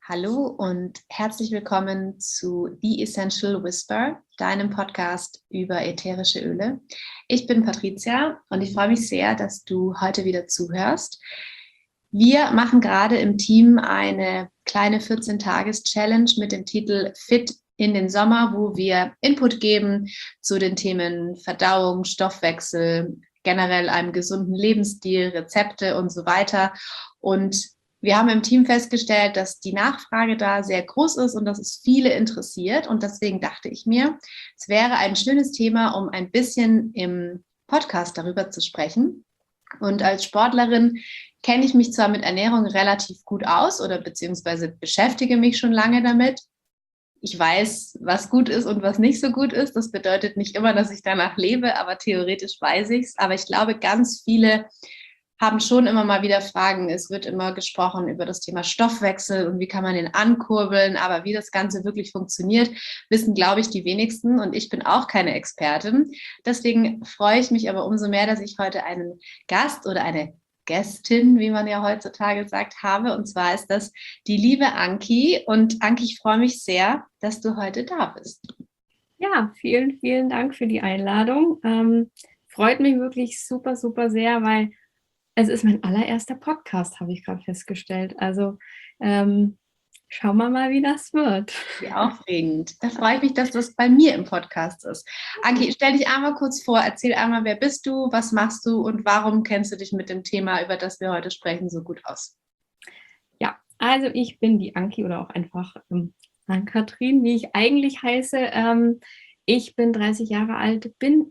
Hallo und herzlich willkommen zu The Essential Whisper, deinem Podcast über ätherische Öle. Ich bin Patricia und ich freue mich sehr, dass du heute wieder zuhörst. Wir machen gerade im Team eine kleine 14-Tages-Challenge mit dem Titel Fit in den Sommer, wo wir Input geben zu den Themen Verdauung, Stoffwechsel, generell einem gesunden Lebensstil, Rezepte und so weiter. Und wir haben im Team festgestellt, dass die Nachfrage da sehr groß ist und dass es viele interessiert. Und deswegen dachte ich mir, es wäre ein schönes Thema, um ein bisschen im Podcast darüber zu sprechen. Und als Sportlerin kenne ich mich zwar mit Ernährung relativ gut aus oder beziehungsweise beschäftige mich schon lange damit. Ich weiß, was gut ist und was nicht so gut ist. Das bedeutet nicht immer, dass ich danach lebe, aber theoretisch weiß ich es. Aber ich glaube, ganz viele haben schon immer mal wieder Fragen. Es wird immer gesprochen über das Thema Stoffwechsel und wie kann man den ankurbeln. Aber wie das Ganze wirklich funktioniert, wissen, glaube ich, die wenigsten. Und ich bin auch keine Expertin. Deswegen freue ich mich aber umso mehr, dass ich heute einen Gast oder eine Gästin, wie man ja heutzutage sagt, habe. Und zwar ist das die liebe Anki. Und Anki, ich freue mich sehr, dass du heute da bist. Ja, vielen, vielen Dank für die Einladung. Freut mich wirklich super, super sehr, weil es ist mein allererster Podcast, habe ich gerade festgestellt. Also schauen wir mal, wie das wird. Wie aufregend. Da freue ich mich, dass das bei mir im Podcast ist. Anki, stell dich einmal kurz vor, erzähl einmal, wer bist du, was machst du und warum kennst du dich mit dem Thema, über das wir heute sprechen, so gut aus? Ja, also ich bin die Anki oder auch einfach Ann-Kathrin, wie ich eigentlich heiße. Ich bin 30 Jahre alt, bin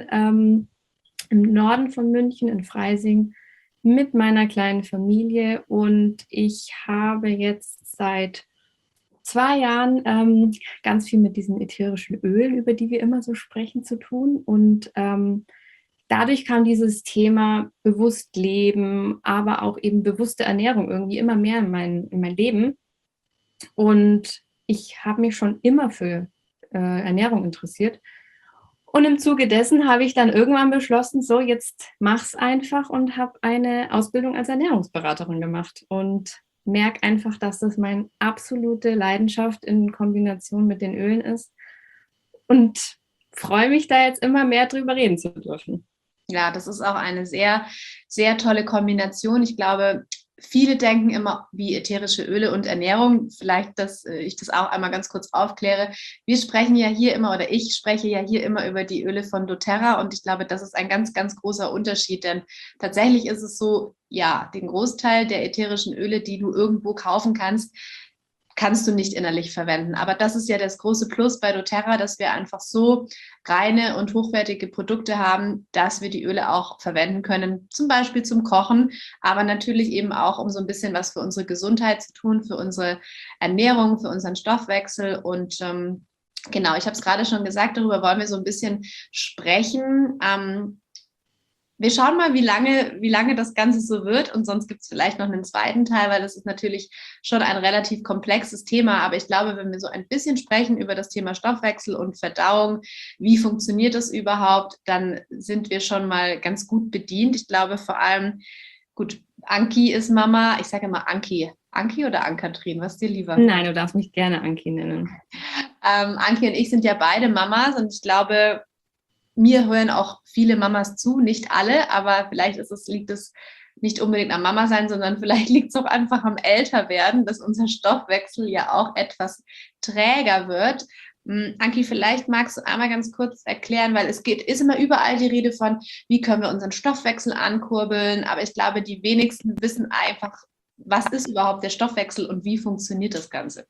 im Norden von München, in Freising, mit meiner kleinen Familie und ich habe jetzt seit 2 Jahren ganz viel mit diesen ätherischen Ölen, über die wir immer so sprechen, zu tun. Und dadurch kam dieses Thema bewusst leben, aber auch eben bewusste Ernährung irgendwie immer mehr in mein Leben. Und ich habe mich schon immer für Ernährung interessiert. Und im Zuge dessen habe ich dann irgendwann beschlossen, so jetzt mach's einfach und habe eine Ausbildung als Ernährungsberaterin gemacht und merke einfach, dass das meine absolute Leidenschaft in Kombination mit den Ölen ist und freue mich da jetzt immer mehr drüber reden zu dürfen. Ja, das ist auch eine sehr, sehr tolle Kombination. Ich glaube, viele denken immer wie ätherische Öle und Ernährung. Vielleicht, dass ich das auch einmal ganz kurz aufkläre. Wir sprechen ja hier immer oder ich spreche ja hier immer über die Öle von doTERRA und ich glaube, das ist ein ganz, ganz großer Unterschied, denn tatsächlich ist es so, ja, den Großteil der ätherischen Öle, die du irgendwo kaufen kannst du nicht innerlich verwenden. Aber das ist ja das große Plus bei doTERRA, dass wir einfach so reine und hochwertige Produkte haben, dass wir die Öle auch verwenden können, zum Beispiel zum Kochen, aber natürlich eben auch, um so ein bisschen was für unsere Gesundheit zu tun, für unsere Ernährung, für unseren Stoffwechsel. Und genau, ich habe es gerade schon gesagt, darüber wollen wir so ein bisschen sprechen. Wir schauen mal, wie lange das Ganze so wird und sonst gibt es vielleicht noch einen zweiten Teil, weil das ist natürlich schon ein relativ komplexes Thema. Aber ich glaube, wenn wir so ein bisschen sprechen über das Thema Stoffwechsel und Verdauung, wie funktioniert das überhaupt, dann sind wir schon mal ganz gut bedient. Ich glaube vor allem, gut, Anki ist Mama. Ich sage immer Anki. Anki oder Ann-Kathrin? Was ist dir lieber? Nein, du darfst mich gerne Anki nennen. Anki und ich sind ja beide Mamas und ich glaube, mir hören auch viele Mamas zu, nicht alle, aber vielleicht liegt es nicht unbedingt am Mama sein, sondern vielleicht liegt es auch einfach am Älterwerden, dass unser Stoffwechsel ja auch etwas träger wird. Anki, vielleicht magst du einmal ganz kurz erklären, weil ist immer überall die Rede von, wie können wir unseren Stoffwechsel ankurbeln, aber ich glaube, die wenigsten wissen einfach, was ist überhaupt der Stoffwechsel und wie funktioniert das Ganze.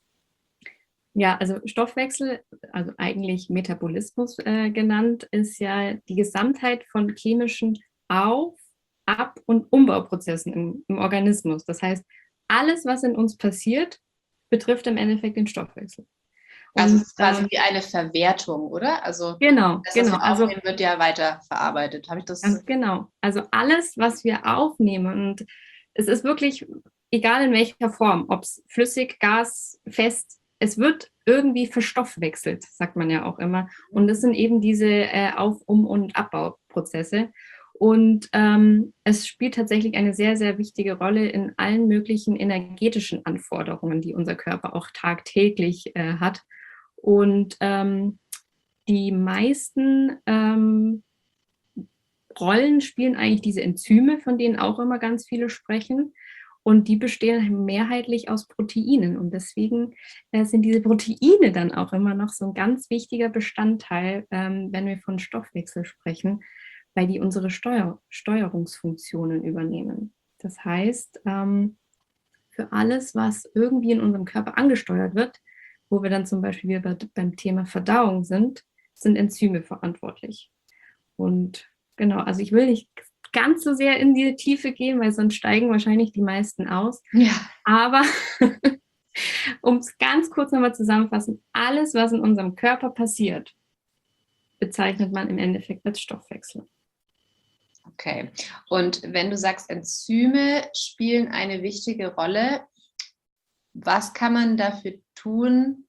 Ja, also Stoffwechsel, also eigentlich Metabolismus genannt, ist ja die Gesamtheit von chemischen Auf-, Ab- und Umbauprozessen im Organismus. Das heißt, alles, was in uns passiert, betrifft im Endeffekt den Stoffwechsel. Also es Und ist quasi wie eine Verwertung, oder? Also genau, das, was genau. wir Also aufnehmen, wird ja weiterverarbeitet. Habe ich das? ganz genau. Also alles, was wir aufnehmen, und es ist wirklich egal in welcher Form, ob es flüssig, Gas, fest, es wird irgendwie verstoffwechselt, sagt man ja auch immer. Und das sind eben diese Auf-, Um- und Abbauprozesse. Und es spielt tatsächlich eine sehr, sehr wichtige Rolle in allen möglichen energetischen Anforderungen, die unser Körper auch tagtäglich hat. Und die meisten Rollen spielen eigentlich diese Enzyme, von denen auch immer ganz viele sprechen. Und die bestehen mehrheitlich aus Proteinen. Und deswegen sind diese Proteine dann auch immer noch so ein ganz wichtiger Bestandteil, wenn wir von Stoffwechsel sprechen, weil die unsere Steuerungsfunktionen übernehmen. Das heißt, für alles, was irgendwie in unserem Körper angesteuert wird, wo wir dann zum Beispiel wieder beim Thema Verdauung sind Enzyme verantwortlich. Und genau, also ich will nicht ganz so sehr in die Tiefe gehen, weil sonst steigen wahrscheinlich die meisten aus. Ja. Aber um es ganz kurz nochmal zusammenzufassen, alles, was in unserem Körper passiert, bezeichnet man im Endeffekt als Stoffwechsel. Okay. Und wenn du sagst, Enzyme spielen eine wichtige Rolle, was kann man dafür tun,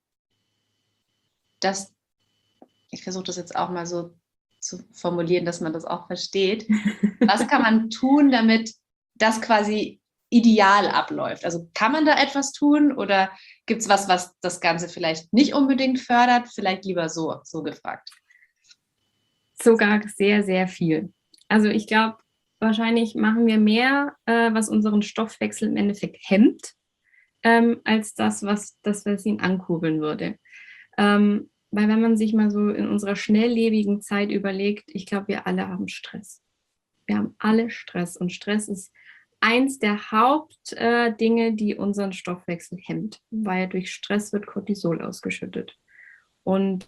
dass, ich versuche das jetzt auch mal so zu formulieren, dass man das auch versteht. Was kann man tun, damit das quasi ideal abläuft? Also kann man da etwas tun oder gibt es was das Ganze vielleicht nicht unbedingt fördert? Vielleicht lieber so gefragt. Sogar sehr, sehr viel. Also ich glaube, wahrscheinlich machen wir mehr, was unseren Stoffwechsel im Endeffekt hemmt, als das, was ihn ankurbeln würde. Weil wenn man sich mal so in unserer schnelllebigen Zeit überlegt, ich glaube, wir alle haben Stress. Wir haben alle Stress und Stress ist eins der Hauptdinge, die unseren Stoffwechsel hemmt, weil durch Stress wird Cortisol ausgeschüttet. Und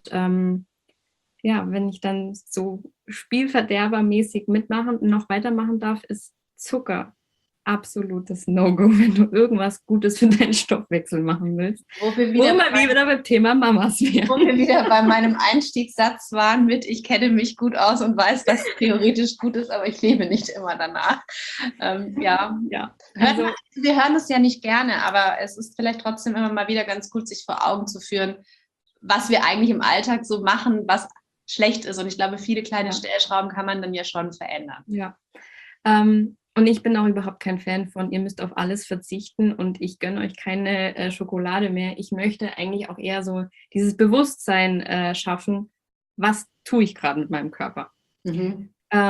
wenn ich dann so spielverderbermäßig mitmachen und noch weitermachen darf, ist Zucker absolutes No-Go, wenn du irgendwas Gutes für deinen Stoffwechsel machen willst. Wo wir wieder beim Thema Mamas wären. Wo wir wieder bei meinem Einstiegssatz waren mit, ich kenne mich gut aus und weiß, dass es theoretisch gut ist, aber ich lebe nicht immer danach. Ja. Also, Wir hören es ja nicht gerne, aber es ist vielleicht trotzdem immer mal wieder ganz gut, sich vor Augen zu führen, was wir eigentlich im Alltag so machen, was schlecht ist. Und ich glaube, viele kleine Stellschrauben kann man dann ja schon verändern. Ja. Und ich bin auch überhaupt kein Fan von, ihr müsst auf alles verzichten und ich gönne euch keine Schokolade mehr. Ich möchte eigentlich auch eher so dieses Bewusstsein schaffen, was tue ich gerade mit meinem Körper. Mhm.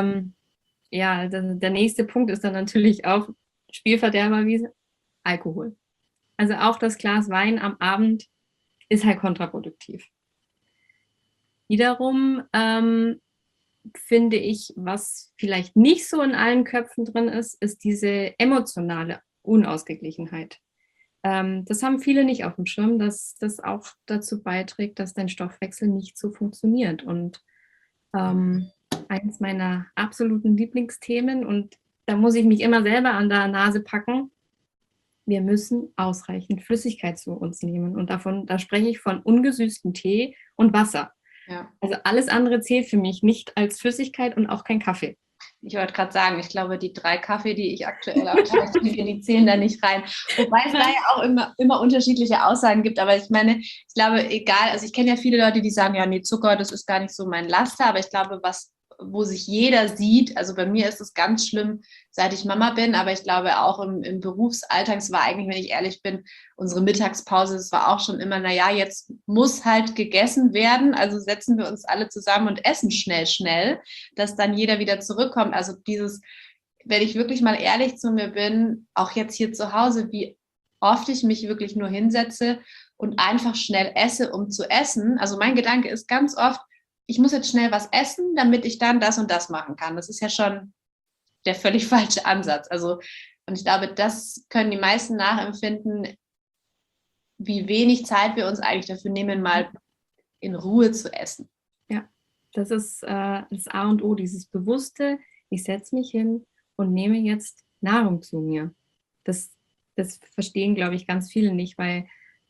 Der nächste Punkt ist dann natürlich auch Spielverderber wie Alkohol. Also auch das Glas Wein am Abend ist halt kontraproduktiv. Wiederum finde ich, was vielleicht nicht so in allen Köpfen drin ist, ist diese emotionale Unausgeglichenheit. Das haben viele nicht auf dem Schirm, dass das auch dazu beiträgt, dass dein Stoffwechsel nicht so funktioniert. Und eines meiner absoluten Lieblingsthemen, und da muss ich mich immer selber an der Nase packen, wir müssen ausreichend Flüssigkeit zu uns nehmen. Und da spreche ich von ungesüßtem Tee und Wasser. Ja. Also alles andere zählt für mich nicht als Flüssigkeit und auch kein Kaffee. Ich wollte gerade sagen, ich glaube, die 3 Kaffee, die ich aktuell am Tag trinke, die zählen da nicht rein. Wobei es da ja auch immer unterschiedliche Aussagen gibt. Aber ich meine, ich glaube, egal, also ich kenne ja viele Leute, die sagen, ja, nee, Zucker, das ist gar nicht so mein Laster. Aber ich glaube, wo sich jeder sieht, also bei mir ist es ganz schlimm, seit ich Mama bin, aber ich glaube auch im Berufsalltag, es war eigentlich, wenn ich ehrlich bin, unsere Mittagspause, es war auch schon immer, naja, jetzt muss halt gegessen werden, also setzen wir uns alle zusammen und essen schnell, dass dann jeder wieder zurückkommt. Also dieses, wenn ich wirklich mal ehrlich zu mir bin, auch jetzt hier zu Hause, wie oft ich mich wirklich nur hinsetze und einfach schnell esse, um zu essen. Also mein Gedanke ist ganz oft, ich muss jetzt schnell was essen, damit ich dann das und das machen kann. Das ist ja schon der völlig falsche Ansatz. Also, und ich glaube, das können die meisten nachempfinden, wie wenig Zeit wir uns eigentlich dafür nehmen, mal in Ruhe zu essen. Ja, das ist das A und O, dieses Bewusste, ich setze mich hin und nehme jetzt Nahrung zu mir. Das verstehen, glaube ich, ganz viele nicht, weil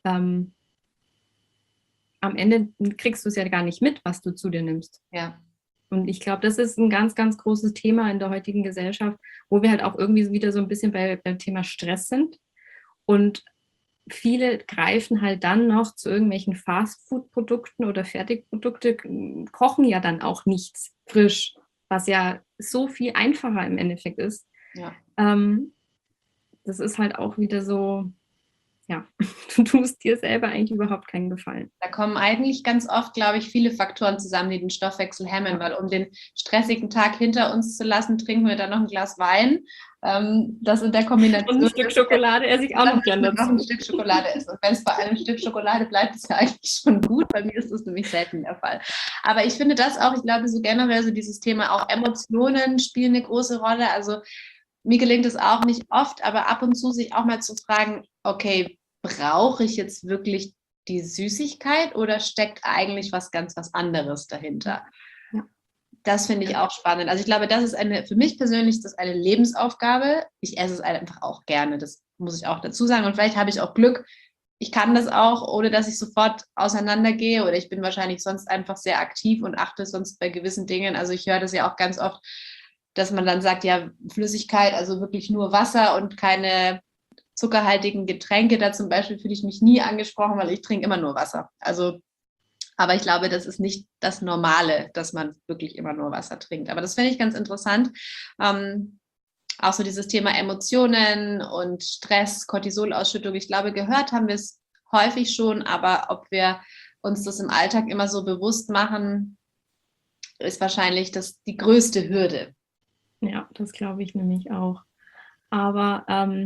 am Ende kriegst du es ja gar nicht mit, was du zu dir nimmst. Ja. Und ich glaube, das ist ein ganz, ganz großes Thema in der heutigen Gesellschaft, wo wir halt auch irgendwie wieder so ein bisschen beim Thema Stress sind. Und viele greifen halt dann noch zu irgendwelchen Fastfood-Produkten oder Fertigprodukte, kochen ja dann auch nichts frisch, was ja so viel einfacher im Endeffekt ist. Ja. Das ist halt auch wieder so, ja, du tust dir selber eigentlich überhaupt keinen Gefallen. Da kommen eigentlich ganz oft, glaube ich, viele Faktoren zusammen, die den Stoffwechsel hemmen, weil um den stressigen Tag hinter uns zu lassen, trinken wir dann noch ein Glas Wein. Das in der Kombination. Und ein Stück Schokolade esse ich auch noch gerne dazu. Noch ein Stück Schokolade essen. Und wenn es bei einem Stück Schokolade bleibt, ist ja eigentlich schon gut. Bei mir ist das nämlich selten der Fall. Aber ich finde das auch, ich glaube, so generell so dieses Thema, auch Emotionen spielen eine große Rolle. Also mir gelingt es auch nicht oft, aber ab und zu sich auch mal zu fragen, okay, brauche ich jetzt wirklich die Süßigkeit oder steckt eigentlich was ganz was anderes dahinter? Ja. Das finde ich auch spannend. Also ich glaube, das ist für mich persönlich ist das eine Lebensaufgabe. Ich esse es einfach auch gerne, das muss ich auch dazu sagen. Und vielleicht habe ich auch Glück, ich kann das auch, ohne dass ich sofort auseinandergehe, oder ich bin wahrscheinlich sonst einfach sehr aktiv und achte sonst bei gewissen Dingen. Also ich höre das ja auch ganz oft, dass man dann sagt, ja, Flüssigkeit, also wirklich nur Wasser und keine zuckerhaltigen Getränke. Da zum Beispiel fühle ich mich nie angesprochen, weil ich trinke immer nur Wasser. Also, aber ich glaube, das ist nicht das Normale, dass man wirklich immer nur Wasser trinkt. Aber das finde ich ganz interessant. Auch so dieses Thema Emotionen und Stress, Cortisolausschüttung. Ich glaube, gehört haben wir es häufig schon, aber ob wir uns das im Alltag immer so bewusst machen, ist wahrscheinlich die größte Hürde. Ja, das glaube ich nämlich auch. Aber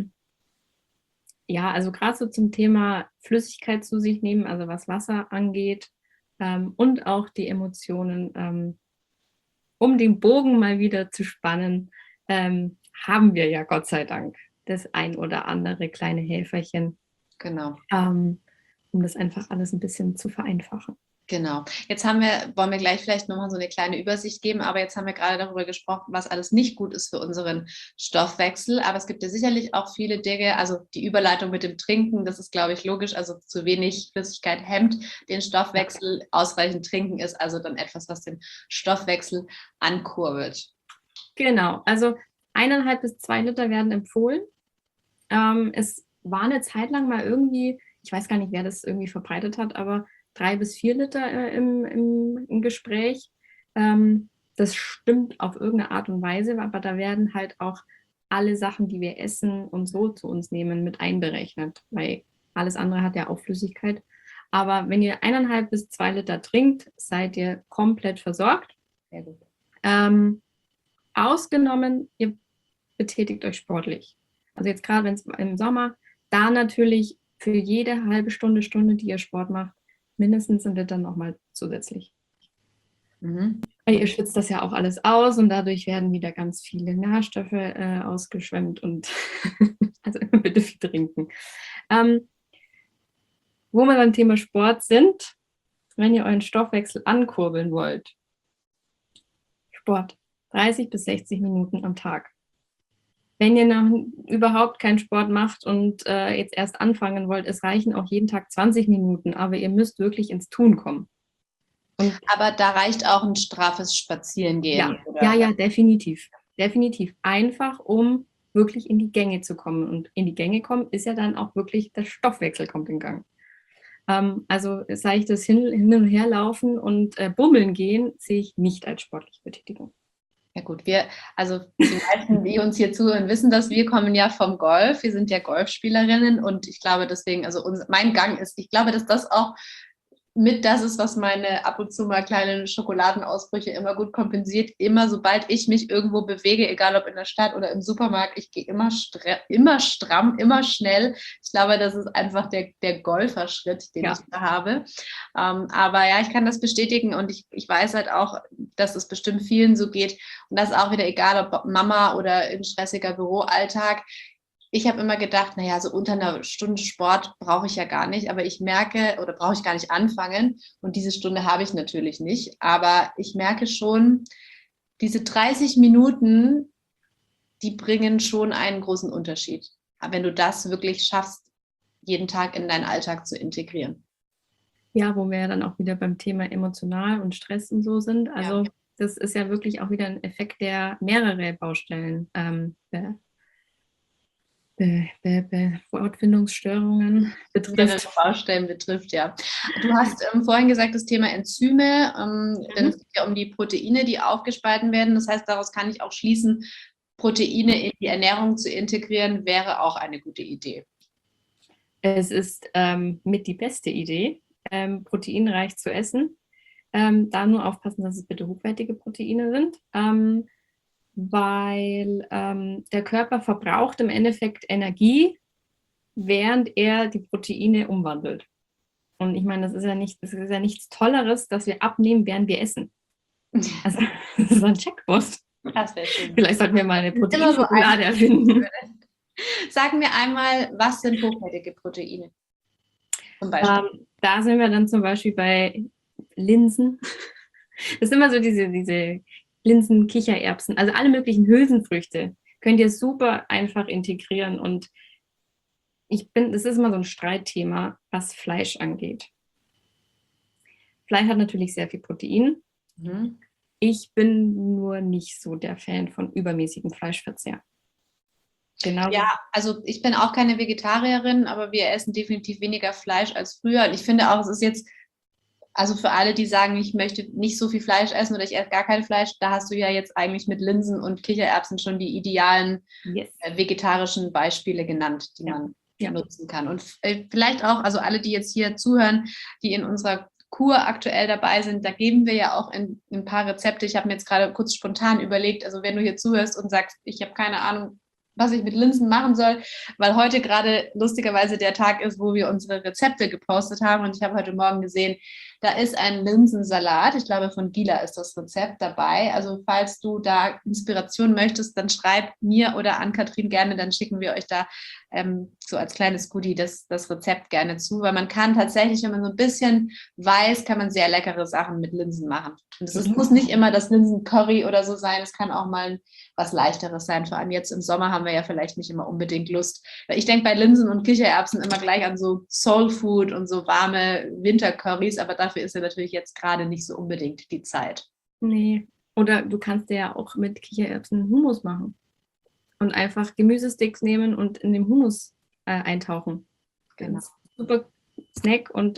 ja, also gerade so zum Thema Flüssigkeit zu sich nehmen, also was Wasser angeht, und auch die Emotionen, um den Bogen mal wieder zu spannen, haben wir ja Gott sei Dank das ein oder andere kleine Helferchen, Genau. um das einfach alles ein bisschen zu vereinfachen. Genau. Jetzt wollen wir gleich vielleicht nochmal so eine kleine Übersicht geben, aber jetzt haben wir gerade darüber gesprochen, was alles nicht gut ist für unseren Stoffwechsel. Aber es gibt ja sicherlich auch viele Dinge, also die Überleitung mit dem Trinken, das ist, glaube ich, logisch. Also zu wenig Flüssigkeit hemmt den Stoffwechsel. Ausreichend trinken ist also dann etwas, was den Stoffwechsel ankurbelt. Genau, also 1,5 bis 2 Liter werden empfohlen. Es war eine Zeit lang mal irgendwie, ich weiß gar nicht, wer das irgendwie verbreitet hat, aber 3 bis 4 Liter im Gespräch. Das stimmt auf irgendeine Art und Weise, aber da werden halt auch alle Sachen, die wir essen und so zu uns nehmen, mit einberechnet, weil alles andere hat ja auch Flüssigkeit. Aber wenn ihr 1,5 bis 2 Liter trinkt, seid ihr komplett versorgt. Sehr gut. Ausgenommen, ihr betätigt euch sportlich. Also jetzt gerade, wenn es im Sommer, da natürlich für jede halbe Stunde, die ihr Sport macht, mindestens ein Liter nochmal zusätzlich. Mhm. Weil ihr schwitzt das ja auch alles aus und dadurch werden wieder ganz viele Nährstoffe ausgeschwemmt und also immer bitte viel trinken. Wo wir beim Thema Sport sind, wenn ihr euren Stoffwechsel ankurbeln wollt, Sport, 30 bis 60 Minuten am Tag. Wenn ihr noch überhaupt keinen Sport macht und jetzt erst anfangen wollt, es reichen auch jeden Tag 20 Minuten, aber ihr müsst wirklich ins Tun kommen. Aber da reicht auch ein straffes Spazierengehen. Ja, definitiv. Definitiv. Einfach, um wirklich in die Gänge zu kommen. Und in die Gänge kommen ist ja dann auch wirklich, der Stoffwechsel kommt in Gang. Also sei ich das hin und her laufen und bummeln gehen, sehe ich nicht als sportliche Betätigung. Ja gut, also die meisten, die uns hier zuhören, wissen das, wir kommen ja vom Golf, wir sind ja Golfspielerinnen und ich glaube deswegen, also mein Gang ist, ich glaube, dass das auch mit das ist, was meine ab und zu mal kleinen Schokoladenausbrüche immer gut kompensiert. Immer sobald ich mich irgendwo bewege, egal ob in der Stadt oder im Supermarkt, ich gehe immer stramm, immer schnell. Ich glaube, das ist einfach der Golferschritt, den ich da habe. Aber ja, ich kann das bestätigen und ich weiß halt auch, dass es bestimmt vielen so geht. Und das ist auch wieder egal, ob Mama oder ein stressiger Büroalltag. Ich habe immer gedacht, naja, so unter einer Stunde Sport brauche ich ja gar nicht, aber ich merke, oder brauche ich gar nicht anfangen. Und diese Stunde habe ich natürlich nicht. Aber ich merke schon, diese 30 Minuten, die bringen schon einen großen Unterschied. Wenn du das wirklich schaffst, jeden Tag in deinen Alltag zu integrieren. Ja, wo wir ja dann auch wieder beim Thema emotional und Stress und so sind. Also das ist ja wirklich auch wieder ein Effekt, der mehrere Baustellen Wortfindungsstörungen betrifft. Mehrere Baustellen betrifft, ja. Du hast vorhin gesagt, das Thema Enzyme, denn es geht ja um die Proteine, die aufgespalten werden. Das heißt, daraus kann ich auch schließen, Proteine in die Ernährung zu integrieren, wäre auch eine gute Idee. Es ist mit die beste Idee, proteinreich zu essen. Da nur aufpassen, dass es bitte hochwertige Proteine sind, weil der Körper verbraucht im Endeffekt Energie, während er die Proteine umwandelt. Und ich meine, das ist ja nichts Tolleres, dass wir abnehmen, während wir essen. Also, das ist ein Checkpost. Das wäre schön. Vielleicht sollten wir mal eine Proteinschokolade erfinden. Sag mir einmal, was sind hochwertige Proteine? Zum Beispiel. Da sind wir dann zum Beispiel bei Linsen. Das sind immer so diese Linsen, Kichererbsen, also alle möglichen Hülsenfrüchte könnt ihr super einfach integrieren. Und das ist immer so ein Streitthema, was Fleisch angeht. Fleisch hat natürlich sehr viel Protein. Mhm. Ich bin nur nicht so der Fan von übermäßigem Fleischverzehr. Genau. Ja, also ich bin auch keine Vegetarierin, aber wir essen definitiv weniger Fleisch als früher. Und ich finde auch, es ist jetzt, also für alle, die sagen, ich möchte nicht so viel Fleisch essen oder ich esse gar kein Fleisch, da hast du ja jetzt eigentlich mit Linsen und Kichererbsen schon die idealen vegetarischen Beispiele genannt, die man nutzen kann. Und vielleicht auch, also alle, die jetzt hier zuhören, die in unserer Kur aktuell dabei sind, da geben wir ja auch ein paar Rezepte. Ich habe mir jetzt gerade kurz spontan überlegt, also wenn du hier zuhörst und sagst, ich habe keine Ahnung, was ich mit Linsen machen soll, weil heute gerade lustigerweise der Tag ist, wo wir unsere Rezepte gepostet haben und ich habe heute Morgen gesehen, da ist ein Linsensalat, ich glaube von Gila ist das Rezept dabei, also falls du da Inspiration möchtest, dann schreib mir oder an Katrin gerne, dann schicken wir euch da so als kleines Goodie das Rezept gerne zu, weil man kann tatsächlich, wenn man so ein bisschen weiß, kann man sehr leckere Sachen mit Linsen machen. Und es muss nicht immer das Linsen-Curry oder so sein, es kann auch mal was Leichteres sein, vor allem jetzt im Sommer haben wir ja vielleicht nicht immer unbedingt Lust, weil ich denke bei Linsen und Kichererbsen immer gleich an so Soul Food und so warme Wintercurrys, aber dafür ist ja natürlich jetzt gerade nicht so unbedingt die Zeit. Nee, oder du kannst ja auch mit Kichererbsen Hummus machen. Und einfach Gemüsesticks nehmen und in dem Hummus eintauchen. Genau. Super Snack und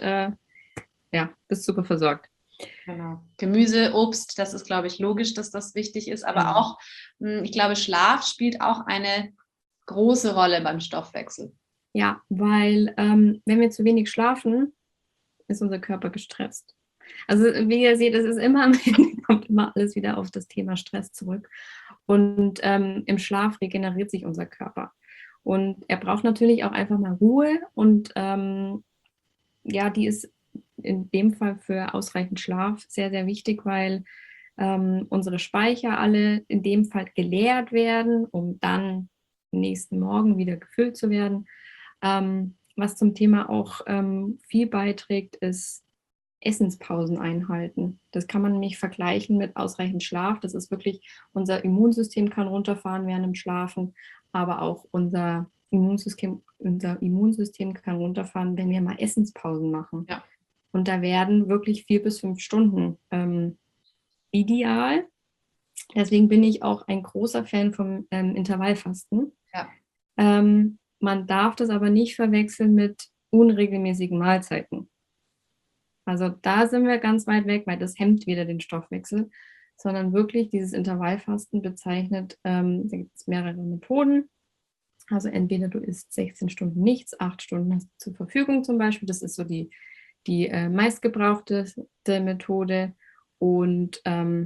bist super versorgt. Genau. Gemüse, Obst, das ist, glaube ich, logisch, dass das wichtig ist. Aber auch, ich glaube, Schlaf spielt auch eine große Rolle beim Stoffwechsel. Ja, weil wenn wir zu wenig schlafen, ist unser Körper gestresst. Also wie ihr seht, es ist kommt immer alles wieder auf das Thema Stress zurück. Und im Schlaf regeneriert sich unser Körper. Und er braucht natürlich auch einfach mal Ruhe. Und die ist in dem Fall für ausreichend Schlaf sehr, sehr wichtig, weil unsere Speicher alle in dem Fall geleert werden, um dann nächsten Morgen wieder gefüllt zu werden. Was zum Thema auch viel beiträgt, ist Essenspausen einhalten. Das kann man nämlich vergleichen mit ausreichend Schlaf. Das ist wirklich, unser Immunsystem kann runterfahren während dem Schlafen, aber auch unser Immunsystem kann runterfahren, wenn wir mal Essenspausen machen. Ja. Und da werden wirklich 4 bis 5 Stunden ideal. Deswegen bin ich auch ein großer Fan vom Intervallfasten. Ja. Man darf das aber nicht verwechseln mit unregelmäßigen Mahlzeiten. Also da sind wir ganz weit weg, weil das hemmt wieder den Stoffwechsel, sondern wirklich dieses Intervallfasten bezeichnet, da gibt es mehrere Methoden. Also entweder du isst 16 Stunden nichts, 8 Stunden hast du zur Verfügung zum Beispiel. Das ist so die meistgebrauchte Methode. Und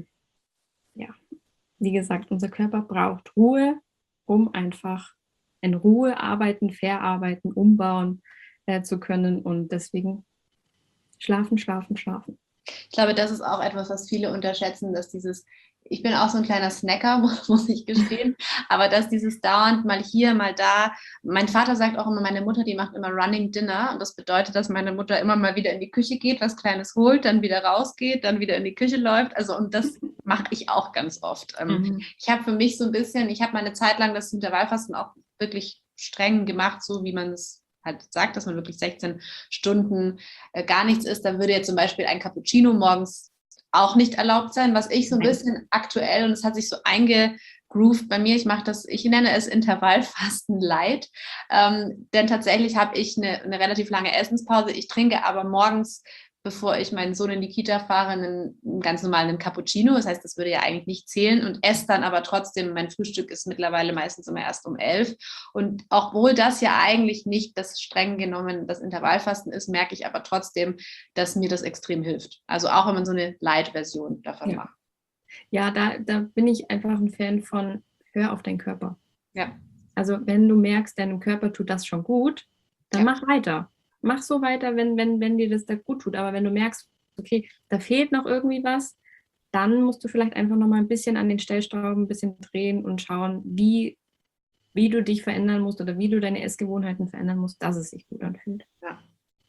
wie gesagt, unser Körper braucht Ruhe, um einfach in Ruhe arbeiten, verarbeiten, umbauen zu können. Und deswegen schlafen. Ich glaube, das ist auch etwas, was viele unterschätzen, dass ich bin auch so ein kleiner Snacker, muss ich gestehen, aber dass dieses dauernd mal hier, mal da, mein Vater sagt auch immer, meine Mutter, die macht immer Running Dinner und das bedeutet, dass meine Mutter immer mal wieder in die Küche geht, was Kleines holt, dann wieder rausgeht, dann wieder in die Küche läuft, also und das mache ich auch ganz oft. Ich habe für mich so ein bisschen, ich habe mal eine Zeit lang das Intervallfasten auch wirklich streng gemacht, so wie man es halt sagt, dass man wirklich 16 Stunden gar nichts isst, dann würde jetzt zum Beispiel ein Cappuccino morgens auch nicht erlaubt sein, was ich so ein bisschen aktuell, und es hat sich so eingebürgert groovt bei mir. Ich nenne es Intervallfasten Light, denn tatsächlich habe ich eine relativ lange Essenspause. Ich trinke aber morgens, bevor ich meinen Sohn in die Kita fahre, einen ganz normalen Cappuccino. Das heißt, das würde ja eigentlich nicht zählen und esse dann aber trotzdem, mein Frühstück ist mittlerweile meistens immer erst um 11. Und obwohl das ja eigentlich nicht das streng genommen das Intervallfasten ist, merke ich aber trotzdem, dass mir das extrem hilft. Also auch wenn man so eine Light-Version davon macht. Ja, da bin ich einfach ein Fan von, hör auf deinen Körper. Ja. Also wenn du merkst, deinem Körper tut das schon gut, dann mach weiter. Mach so weiter, wenn dir das da gut tut. Aber wenn du merkst, okay, da fehlt noch irgendwie was, dann musst du vielleicht einfach noch mal ein bisschen an den Stellschrauben ein bisschen drehen und schauen, wie du dich verändern musst oder wie du deine Essgewohnheiten verändern musst, dass es sich gut anfühlt. Ja.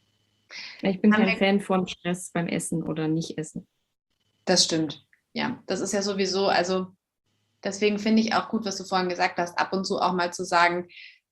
Ich bin kein Fan von Stress beim Essen oder nicht essen. Das stimmt. Ja, das ist ja sowieso, also deswegen finde ich auch gut, was du vorhin gesagt hast, ab und zu auch mal zu sagen,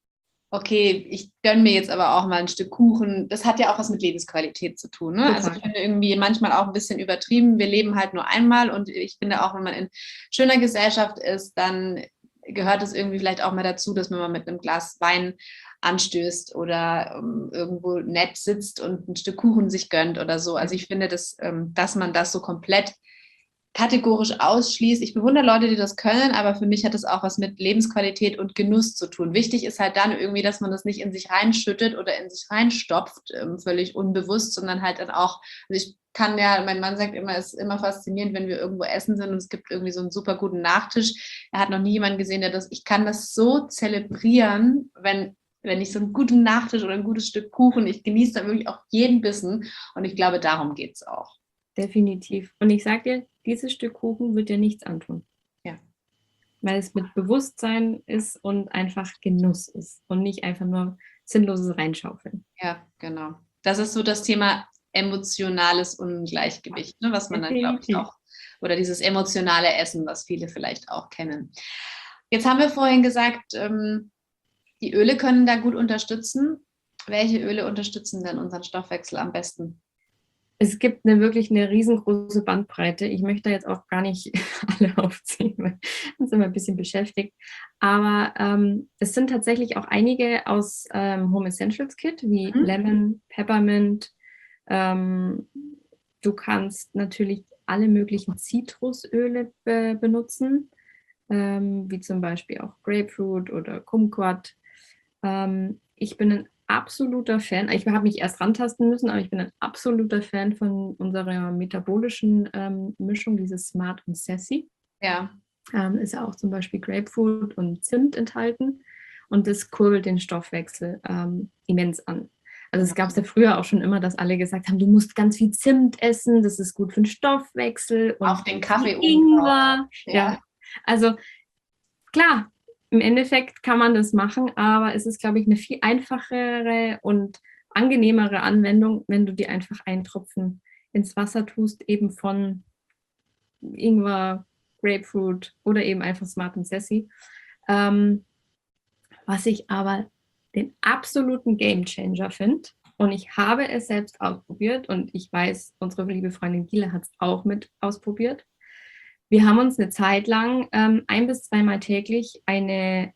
okay, ich gönne mir jetzt aber auch mal ein Stück Kuchen. Das hat ja auch was mit Lebensqualität zu tun. Ne? Also ich finde irgendwie manchmal auch ein bisschen übertrieben. Wir leben halt nur einmal und ich finde auch, wenn man in schöner Gesellschaft ist, dann gehört es irgendwie vielleicht auch mal dazu, dass man mal mit einem Glas Wein anstößt oder irgendwo nett sitzt und ein Stück Kuchen sich gönnt oder so. Also ich finde, dass man das so komplett kategorisch ausschließt. Ich bewundere Leute, die das können, aber für mich hat das auch was mit Lebensqualität und Genuss zu tun. Wichtig ist halt dann irgendwie, dass man das nicht in sich reinschüttet oder in sich reinstopft, völlig unbewusst, sondern halt dann auch, also mein Mann sagt immer, es ist immer faszinierend, wenn wir irgendwo essen sind und es gibt irgendwie so einen super guten Nachtisch. Er hat noch nie jemanden gesehen, ich kann das so zelebrieren, wenn ich so einen guten Nachtisch oder ein gutes Stück Kuchen, ich genieße dann wirklich auch jeden Bissen und ich glaube, darum geht es auch. Definitiv. Und ich sage dir, dieses Stück Kuchen wird dir nichts antun. Ja. Weil es mit Bewusstsein ist und einfach Genuss ist und nicht einfach nur sinnloses Reinschaufeln. Ja, genau. Das ist so das Thema emotionales Ungleichgewicht, ne, was man dann, glaube ich, auch, oder dieses emotionale Essen, was viele vielleicht auch kennen. Jetzt haben wir vorhin gesagt, die Öle können da gut unterstützen. Welche Öle unterstützen denn unseren Stoffwechsel am besten? Es gibt wirklich eine riesengroße Bandbreite. Ich möchte jetzt auch gar nicht alle aufziehen, weil wir sind ein bisschen beschäftigt. Aber es sind tatsächlich auch einige aus Home Essentials Kit, wie Lemon, Peppermint. Du kannst natürlich alle möglichen Zitrusöle benutzen, wie zum Beispiel auch Grapefruit oder Kumquat. Ich bin ein absoluter Fan, ich habe mich erst rantasten müssen, aber ich bin ein absoluter Fan von unserer metabolischen Mischung, dieses Smart und Sassy. Ja. Ist ja auch zum Beispiel Grapefruit und Zimt enthalten und das kurbelt den Stoffwechsel immens an. Also es gab es ja früher auch schon immer, dass alle gesagt haben, du musst ganz viel Zimt essen, das ist gut für den Stoffwechsel. Und auf den Kaffee Ingwer. Ja, also klar, im Endeffekt kann man das machen, aber es ist, glaube ich, eine viel einfachere und angenehmere Anwendung, wenn du dir einfach einen Tropfen ins Wasser tust, eben von Ingwer, Grapefruit oder eben einfach Smart and Sassy. Was ich aber den absoluten Gamechanger finde, und ich habe es selbst ausprobiert und ich weiß, unsere liebe Freundin Gila hat es auch mit ausprobiert. Wir haben uns eine Zeit lang 1- bis 2-mal täglich eine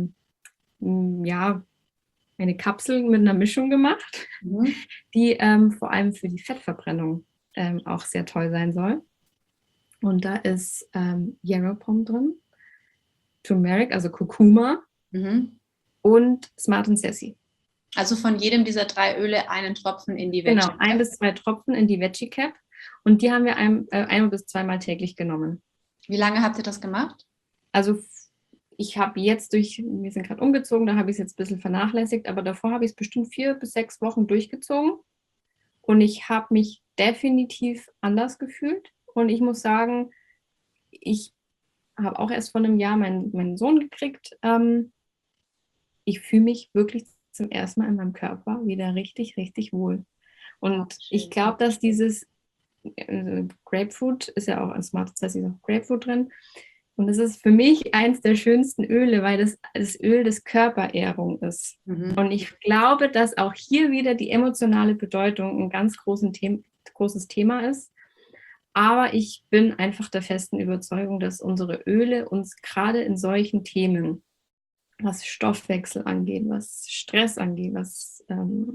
Kapsel mit einer Mischung gemacht, die vor allem für die Fettverbrennung auch sehr toll sein soll. Und da ist Yarrow Pom drin, Turmeric, also Kurkuma und Smart and Sassy. Also von jedem dieser 3 Öle einen Tropfen in die Veggie Cap. Genau, 1 bis 2 Tropfen in die Veggie Cap. Und die haben wir 1- bis 2-mal täglich genommen. Wie lange habt ihr das gemacht? Also ich habe jetzt wir sind gerade umgezogen, da habe ich es jetzt ein bisschen vernachlässigt, aber davor habe ich es bestimmt 4 bis 6 Wochen durchgezogen. Und ich habe mich definitiv anders gefühlt. Und ich muss sagen, ich habe auch erst vor einem Jahr meinen Sohn gekriegt. Ich fühle mich wirklich zum ersten Mal in meinem Körper wieder richtig, richtig wohl. Und ich glaube, dass dieses Grapefruit ist ja auch ein Smart Sassy, auch Grapefruit drin. Und es ist für mich eins der schönsten Öle, weil das Öl des Körperehrung ist. Und ich glaube, dass auch hier wieder die emotionale Bedeutung ein ganz großes Thema ist. Aber ich bin einfach der festen Überzeugung, dass unsere Öle uns gerade in solchen Themen, was Stoffwechsel angeht, was Stress angeht, was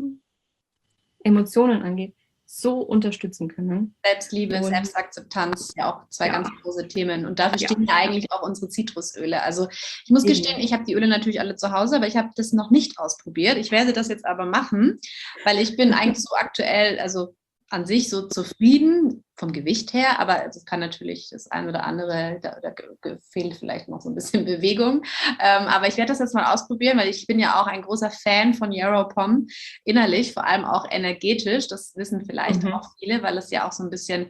Emotionen angeht, so unterstützen können. Selbstliebe, Und Selbstakzeptanz, ja auch zwei ja, ganz große Themen. Und dafür ja, stehen ja eigentlich auch unsere Zitrusöle. Also ich muss gestehen, eben. ich habe die Öle natürlich alle zu Hause, aber ich habe das noch nicht ausprobiert. Ich werde das jetzt aber machen, weil ich bin eigentlich so aktuell, also an sich so zufrieden vom Gewicht her, aber es kann natürlich das ein oder andere, da fehlt vielleicht noch so ein bisschen Bewegung. Aber ich werde das jetzt mal ausprobieren, weil ich bin ja auch ein großer Fan von Yarrow Pom, innerlich, vor allem auch energetisch. Das wissen vielleicht auch viele, weil es ja auch so ein bisschen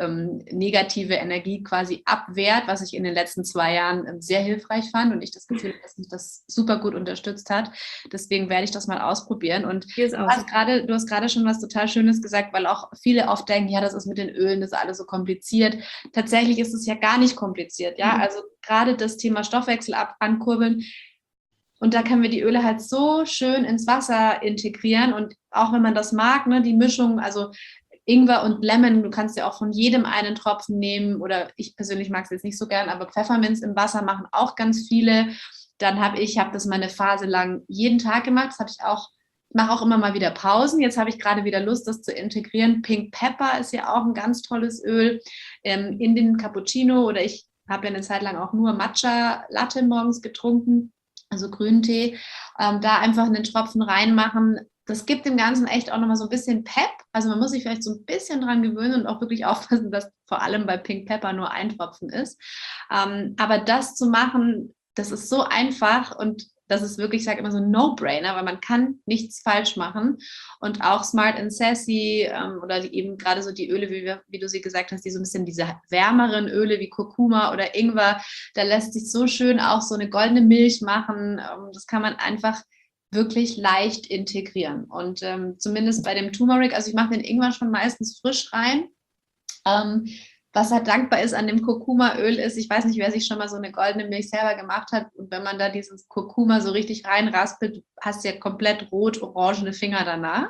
negative Energie quasi abwehrt, was ich in den letzten 2 Jahren sehr hilfreich fand und ich das Gefühl habe, dass mich das super gut unterstützt hat. Deswegen werde ich das mal ausprobieren. Und Hier ist aus. du hast gerade schon was total Schönes gesagt, weil auch viele oft denken, ja, das ist mit den Ölen, das ist alles so kompliziert. Tatsächlich ist es ja gar nicht kompliziert. Ja, also gerade das Thema Stoffwechsel ankurbeln. Und da können wir die Öle halt so schön ins Wasser integrieren. Und auch wenn man das mag, ne, die Mischung, also Ingwer und Lemon, du kannst ja auch von jedem einen Tropfen nehmen. Oder ich persönlich mag es jetzt nicht so gern, aber Pfefferminz im Wasser machen auch ganz viele. Dann habe ich das mal eine Phase lang jeden Tag gemacht. Das habe ich auch, ich mache auch immer mal wieder Pausen. Jetzt habe ich gerade wieder Lust, das zu integrieren. Pink Pepper ist ja auch ein ganz tolles Öl in den Cappuccino. Oder ich habe ja eine Zeit lang auch nur Matcha Latte morgens getrunken, also Grüntee. Da einfach einen Tropfen reinmachen. Das gibt dem Ganzen echt auch nochmal so ein bisschen Pep. Also man muss sich vielleicht so ein bisschen dran gewöhnen und auch wirklich aufpassen, dass vor allem bei Pink Pepper nur ein Tropfen ist. Aber das zu machen, das ist so einfach und das ist wirklich, ich sage immer so ein No-Brainer, weil man kann nichts falsch machen. Und auch Smart and Sassy oder eben gerade so die Öle, wie du sie gesagt hast, die so ein bisschen diese wärmeren Öle wie Kurkuma oder Ingwer, da lässt sich so schön auch so eine goldene Milch machen. Das kann man einfach wirklich leicht integrieren. Und zumindest bei dem Turmeric, also ich mache den Ingwer schon meistens frisch rein. Ähm, was halt dankbar ist an dem Kurkumaöl ist, ich weiß nicht, wer sich schon mal so eine goldene Milch selber gemacht hat und wenn man da dieses Kurkuma so richtig reinraspelt, hast du ja komplett rot-orangene Finger danach.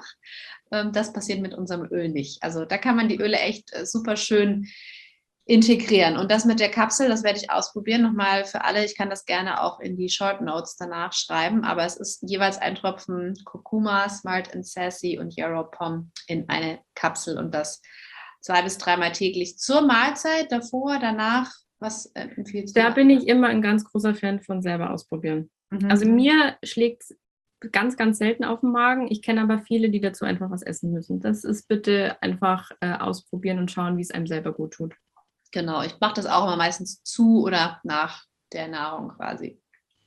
Das passiert mit unserem Öl nicht. Also da kann man die Öle echt super schön integrieren. Und das mit der Kapsel, das werde ich ausprobieren. Nochmal für alle, ich kann das gerne auch in die Short Notes danach schreiben, aber es ist jeweils ein Tropfen Kurkuma, Smart and Sassy und Yarrow Pom in eine Kapsel und das 2 bis 3 Mal täglich zur Mahlzeit, davor, danach. Was empfiehlst du Da da? bin ich immer ein ganz großer Fan von selber ausprobieren. Also mir schlägt es ganz, ganz selten auf den Magen. Ich kenne aber viele, die dazu einfach was essen müssen. Das ist bitte einfach ausprobieren und schauen, wie es einem selber gut tut. Genau, ich mache das auch immer meistens zu oder nach der Nahrung quasi.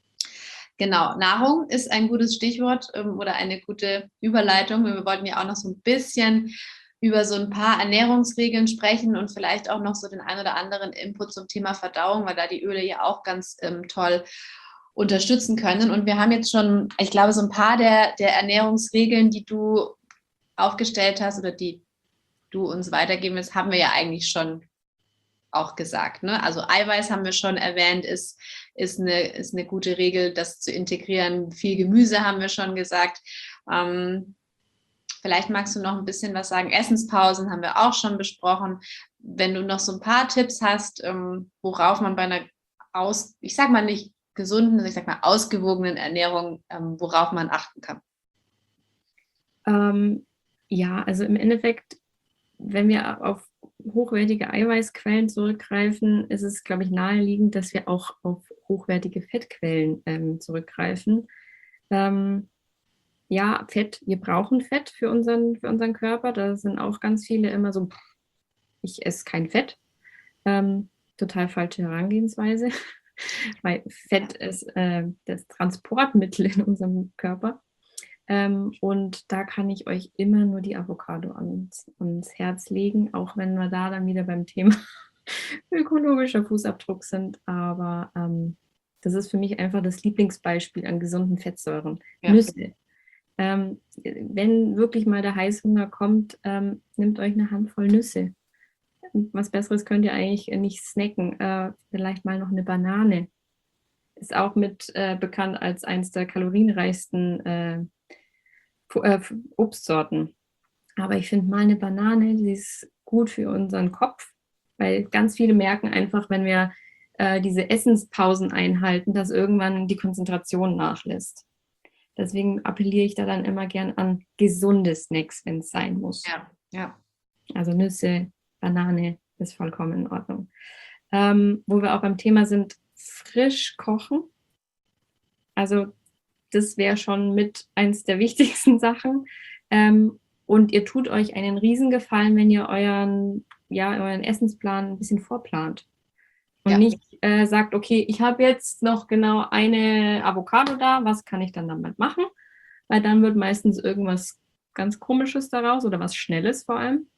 Genau, Nahrung ist ein gutes Stichwort oder eine gute Überleitung. Wir wollten ja auch noch so ein bisschen über so ein paar Ernährungsregeln sprechen und vielleicht auch noch so den ein oder anderen Input zum Thema Verdauung, weil da die Öle ja auch ganz toll unterstützen können. Und wir haben jetzt schon, ich glaube, so ein paar der Ernährungsregeln, die du aufgestellt hast oder die du uns weitergeben willst, haben wir ja eigentlich schon auch gesagt. Ne? Also Eiweiß haben wir schon erwähnt, ist eine gute Regel, das zu integrieren. Viel Gemüse haben wir schon gesagt. Vielleicht magst du noch ein bisschen was sagen. Essenspausen haben wir auch schon besprochen. Wenn du noch so ein paar Tipps hast, worauf man bei einer ich sag mal nicht gesunden, ich sag mal ausgewogenen Ernährung, worauf man achten kann. Ja, also im Endeffekt, wenn wir auf hochwertige Eiweißquellen zurückgreifen, ist es, glaube ich, naheliegend, dass wir auch auf hochwertige Fettquellen zurückgreifen. Ja, Fett, wir brauchen Fett für unseren Körper. Da sind auch ganz viele immer so, ich esse kein Fett. Total falsche Herangehensweise, weil Fett ist das Transportmittel in unserem Körper. Und da kann ich euch immer nur die Avocado ans Herz legen, auch wenn wir da dann wieder beim Thema ökologischer Fußabdruck sind. Aber das ist für mich einfach das Lieblingsbeispiel an gesunden Fettsäuren. Ja. Nüsse. Wenn wirklich mal der Heißhunger kommt, nehmt euch eine Handvoll Nüsse. Was Besseres könnt ihr eigentlich nicht snacken. Vielleicht mal noch eine Banane. Ist auch mit bekannt als eines der kalorienreichsten Obstsorten. Aber ich finde mal eine Banane, die ist gut für unseren Kopf, Weil ganz viele merken einfach, wenn wir diese Essenspausen einhalten, dass irgendwann die Konzentration nachlässt. Deswegen appelliere ich da dann immer gern an gesunde Snacks, wenn es sein muss. Ja, ja. Also Nüsse, Banane ist vollkommen in Ordnung. Wo wir auch beim Thema sind, frisch kochen. Also das wäre schon mit eins der wichtigsten Sachen. Und ihr tut euch einen Riesengefallen, wenn ihr euren Essensplan ein bisschen vorplant. Und nicht sagt, okay, ich habe jetzt noch genau eine Avocado da, was kann ich dann damit machen? Weil dann wird meistens irgendwas ganz Komisches daraus oder was Schnelles vor allem.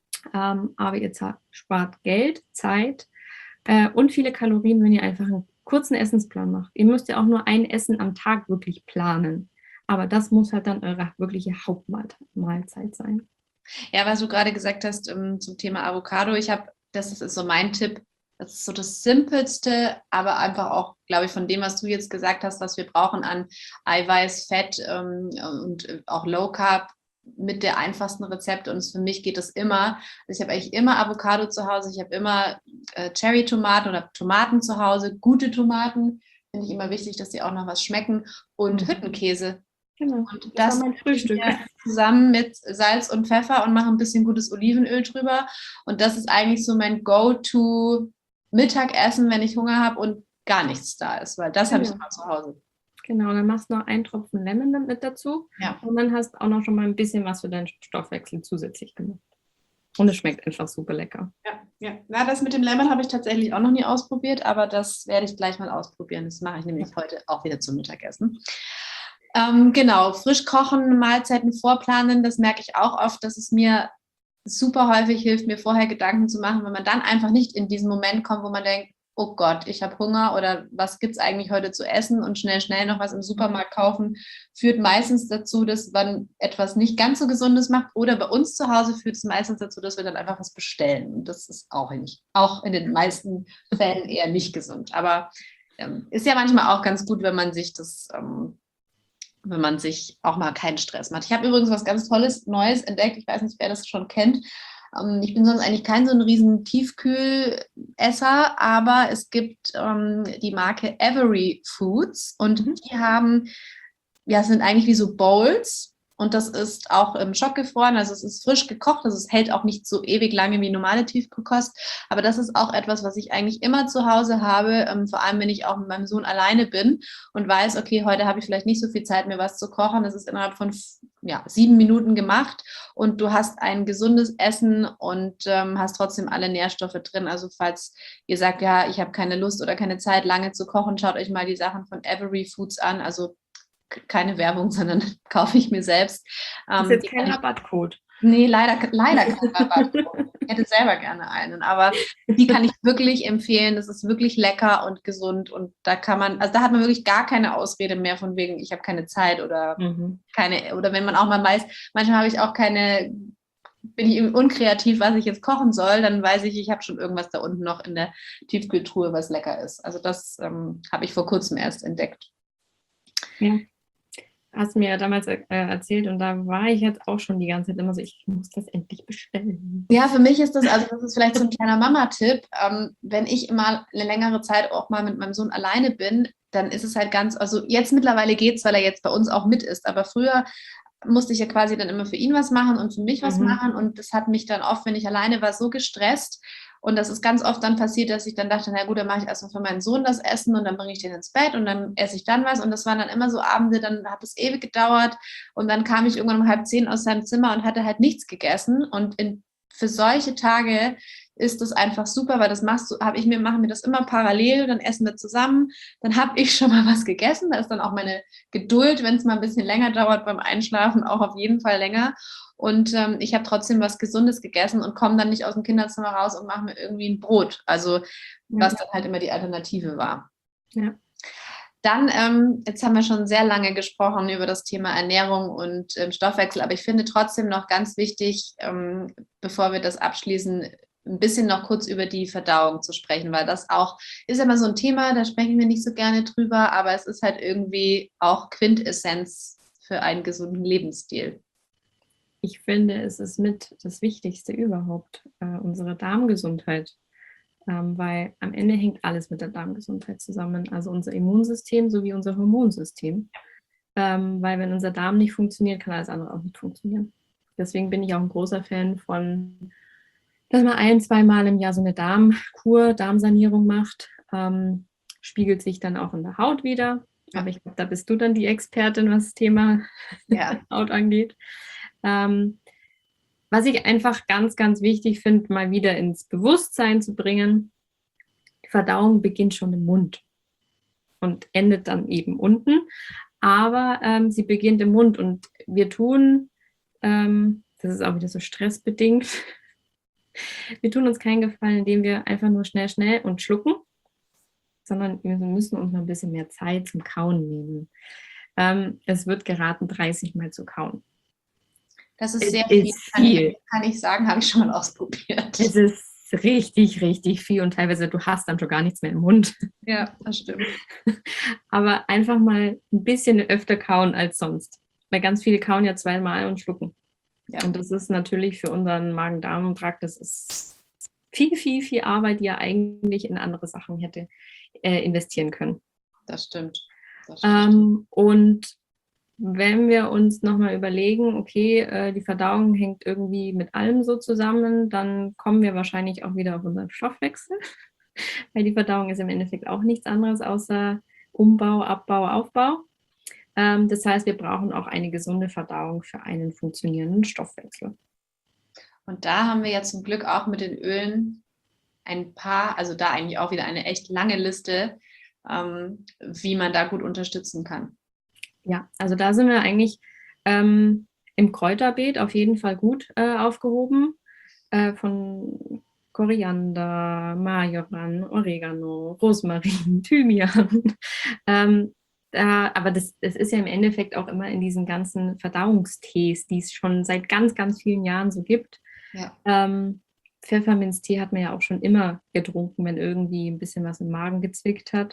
Aber ihr spart Geld, Zeit und viele Kalorien, wenn ihr einfach einen kurzen Essensplan macht. Ihr müsst ja auch nur ein Essen am Tag wirklich planen. Aber das muss halt dann eure wirkliche Hauptmahlzeit sein. Ja, was du gerade gesagt hast zum Thema Avocado, das ist so mein Tipp. Das ist so das Simpelste, aber einfach auch, glaube ich, von dem, was du jetzt gesagt hast, was wir brauchen an Eiweiß, Fett und auch Low Carb mit der einfachsten Rezepte. Und für mich geht das immer. Also ich habe eigentlich immer Avocado zu Hause. Ich habe immer Cherry-Tomaten oder Tomaten zu Hause. Gute Tomaten. Finde ich immer wichtig, dass die auch noch was schmecken. Und Hüttenkäse. Genau. Und das war mein Frühstück. Zusammen mit Salz und Pfeffer und mache ein bisschen gutes Olivenöl drüber. Und das ist eigentlich so mein Go-to Mittagessen, wenn ich Hunger habe und gar nichts da ist, weil das habe ich immer zu Hause. Genau, dann machst du noch einen Tropfen Lemon mit dazu. Ja. Und dann hast du auch noch schon mal ein bisschen was für deinen Stoffwechsel zusätzlich gemacht. Und es schmeckt einfach super lecker. Ja. Na, das mit dem Lemon habe ich tatsächlich auch noch nie ausprobiert, aber das werde ich gleich mal ausprobieren. Das mache ich nämlich heute auch wieder zum Mittagessen. Genau, frisch kochen, Mahlzeiten vorplanen, das merke ich auch oft, dass es mir super häufig hilft, mir vorher Gedanken zu machen, wenn man dann einfach nicht in diesen Moment kommt, wo man denkt, oh Gott, ich habe Hunger oder was gibt es eigentlich heute zu essen und schnell noch was im Supermarkt kaufen, führt meistens dazu, dass man etwas nicht ganz so Gesundes macht oder bei uns zu Hause führt es meistens dazu, dass wir dann einfach was bestellen und das ist auch in den meisten Fällen eher nicht gesund, aber ist ja manchmal auch ganz gut, wenn man sich auch mal keinen Stress macht. Ich habe übrigens was ganz Tolles, Neues entdeckt. Ich weiß nicht, wer das schon kennt. Ich bin sonst eigentlich kein so ein riesen Tiefkühlesser, aber es gibt die Marke Every Foods und die haben, es sind eigentlich wie so Bowls und das ist auch schockgefroren, also es ist frisch gekocht, also es hält auch nicht so ewig lange wie normale Tiefkühlkost, aber das ist auch etwas, was ich eigentlich immer zu Hause habe, vor allem wenn ich auch mit meinem Sohn alleine bin und weiß, okay, heute habe ich vielleicht nicht so viel Zeit, mir was zu kochen, das ist innerhalb von 7 Minuten gemacht und du hast ein gesundes Essen und hast trotzdem alle Nährstoffe drin, also falls ihr sagt, ja, ich habe keine Lust oder keine Zeit, lange zu kochen, schaut euch mal die Sachen von Every Foods an, also keine Werbung, sondern kaufe ich mir selbst. Das ist jetzt kein Rabattcode. Nee, leider kein Rabattcode. Ich hätte selber gerne einen, aber die kann ich wirklich empfehlen. Das ist wirklich lecker und gesund und da hat man wirklich gar keine Ausrede mehr von wegen, ich habe keine Zeit oder oder wenn man auch mal weiß, manchmal habe ich auch bin ich unkreativ, was ich jetzt kochen soll, dann weiß ich habe schon irgendwas da unten noch in der Tiefkühltruhe, was lecker ist. Also das habe ich vor kurzem erst entdeckt. Ja. Hast mir ja damals erzählt und da war ich jetzt auch schon die ganze Zeit immer so, ich muss das endlich bestellen. Ja, für mich ist das ist vielleicht so ein kleiner Mama-Tipp, wenn ich immer eine längere Zeit auch mal mit meinem Sohn alleine bin, dann ist es halt also jetzt mittlerweile geht's, weil er jetzt bei uns auch mit ist, aber früher musste ich ja quasi dann immer für ihn was machen und für mich was machen und das hat mich dann oft, wenn ich alleine war, so gestresst. Und das ist ganz oft dann passiert, dass ich dann dachte, na gut, dann mache ich erstmal für meinen Sohn das Essen und dann bringe ich den ins Bett und dann esse ich dann was. Und das waren dann immer so Abende, dann hat es ewig gedauert und dann kam ich irgendwann um 9:30 aus seinem Zimmer und hatte halt nichts gegessen. Und für solche Tage ist das einfach super, weil machen wir das immer parallel, dann essen wir zusammen, dann habe ich schon mal was gegessen, da ist dann auch meine Geduld, wenn es mal ein bisschen länger dauert beim Einschlafen, auch auf jeden Fall länger. Und ich habe trotzdem was Gesundes gegessen und komme dann nicht aus dem Kinderzimmer raus und mache mir irgendwie ein Brot. Also was dann halt immer die Alternative war. Ja. Dann, jetzt haben wir schon sehr lange gesprochen über das Thema Ernährung und Stoffwechsel, aber ich finde trotzdem noch ganz wichtig, bevor wir das abschließen, ein bisschen noch kurz über die Verdauung zu sprechen, weil das auch ist immer so ein Thema, da sprechen wir nicht so gerne drüber, aber es ist halt irgendwie auch Quintessenz für einen gesunden Lebensstil. Ich finde, es ist mit das Wichtigste überhaupt, unsere Darmgesundheit. weil am Ende hängt alles mit der Darmgesundheit zusammen, also unser Immunsystem sowie unser Hormonsystem. Weil wenn unser Darm nicht funktioniert, kann alles andere auch nicht funktionieren. Deswegen bin ich auch ein großer Fan von, dass man 1-2 Mal im Jahr so eine Darmkur, Darmsanierung macht. Spiegelt sich dann auch in der Haut wieder. Ja. Aber ich glaube, da bist du dann die Expertin, was das Thema Haut angeht. Was ich einfach ganz, ganz wichtig finde, mal wieder ins Bewusstsein zu bringen, die Verdauung beginnt schon im Mund und endet dann eben unten. Aber sie beginnt im Mund und wir tun, das ist auch wieder so stressbedingt, wir tun uns keinen Gefallen, indem wir einfach nur schnell und schlucken, sondern wir müssen uns noch ein bisschen mehr Zeit zum Kauen nehmen. Es wird geraten, 30 Mal zu kauen. Das ist sehr viel. Kann ich sagen, habe ich schon mal ausprobiert. Es ist richtig, richtig viel und teilweise du hast dann schon gar nichts mehr im Mund. Ja, das stimmt. Aber einfach mal ein bisschen öfter kauen als sonst. Weil ganz viele kauen ja 2 Mal und schlucken. Ja. Und das ist natürlich für unseren Magen-Darm-Trakt, das ist viel, viel, viel Arbeit, die er eigentlich in andere Sachen hätte investieren können. Das stimmt. Und wenn wir uns nochmal überlegen, okay, die Verdauung hängt irgendwie mit allem so zusammen, dann kommen wir wahrscheinlich auch wieder auf unseren Stoffwechsel, weil die Verdauung ist im Endeffekt auch nichts anderes außer Umbau, Abbau, Aufbau. Das heißt, wir brauchen auch eine gesunde Verdauung für einen funktionierenden Stoffwechsel. Und da haben wir ja zum Glück auch mit den Ölen ein paar, also da eigentlich auch wieder eine echt lange Liste, wie man da gut unterstützen kann. Ja, also da sind wir eigentlich im Kräuterbeet auf jeden Fall gut aufgehoben. Von Koriander, Majoran, Oregano, Rosmarin, Thymian. Aber das ist ja im Endeffekt auch immer in diesen ganzen Verdauungstees, die es schon seit ganz, ganz vielen Jahren so gibt. Ja. Pfefferminztee hat man ja auch schon immer getrunken, wenn irgendwie ein bisschen was im Magen gezwickt hat.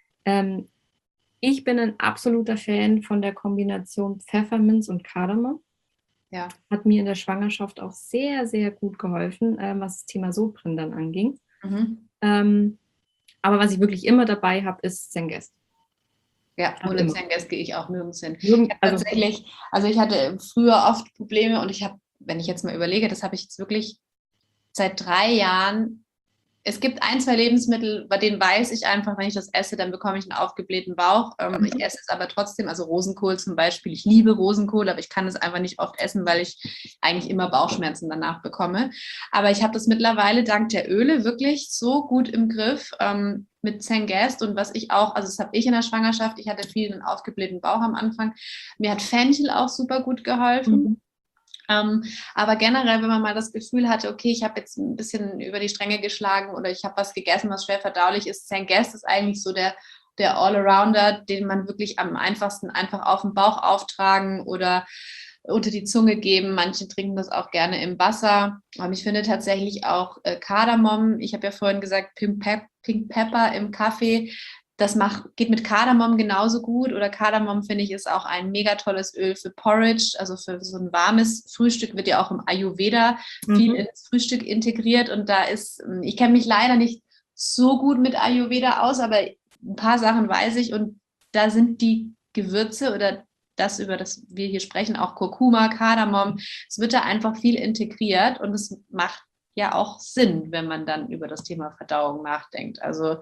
Ich bin ein absoluter Fan von der Kombination Pfefferminz und Kardamom. Ja. Hat mir in der Schwangerschaft auch sehr, sehr gut geholfen, was das Thema Sodbrennen dann anging. Mhm. Aber was ich wirklich immer dabei habe, ist Zengest. Ja, ohne Zengest gehe ich auch nirgends hin. Tatsächlich, also ich hatte früher oft Probleme und ich habe, wenn ich jetzt mal überlege, das habe ich jetzt wirklich seit 3 Jahren. Es gibt 1, 2 Lebensmittel, bei denen weiß ich einfach, wenn ich das esse, dann bekomme ich einen aufgeblähten Bauch. Ich esse es aber trotzdem, also Rosenkohl zum Beispiel. Ich liebe Rosenkohl, aber ich kann es einfach nicht oft essen, weil ich eigentlich immer Bauchschmerzen danach bekomme. Aber ich habe das mittlerweile dank der Öle wirklich so gut im Griff mit Zengest und was ich auch, also das habe ich in der Schwangerschaft, ich hatte viel einen aufgeblähten Bauch am Anfang. Mir hat Fenchel auch super gut geholfen. Mhm. Aber generell, wenn man mal das Gefühl hatte, okay, ich habe jetzt ein bisschen über die Stränge geschlagen oder ich habe was gegessen, was schwer verdaulich ist, Zengest ist eigentlich so der Allrounder, den man wirklich am einfachsten einfach auf den Bauch auftragen oder unter die Zunge geben. Manche trinken das auch gerne im Wasser. Aber ich finde tatsächlich auch Kardamom, ich habe ja vorhin gesagt, Pink Pepper im Kaffee, das geht mit Kardamom genauso gut. Oder Kardamom, finde ich, ist auch ein mega tolles Öl für Porridge. Also für so ein warmes Frühstück wird ja auch im Ayurveda viel ins Frühstück integriert. Und ich kenne mich leider nicht so gut mit Ayurveda aus, aber ein paar Sachen weiß ich. Und da sind die Gewürze oder das, über das wir hier sprechen, auch Kurkuma, Kardamom, es wird da einfach viel integriert. Und es macht ja auch Sinn, wenn man dann über das Thema Verdauung nachdenkt. Also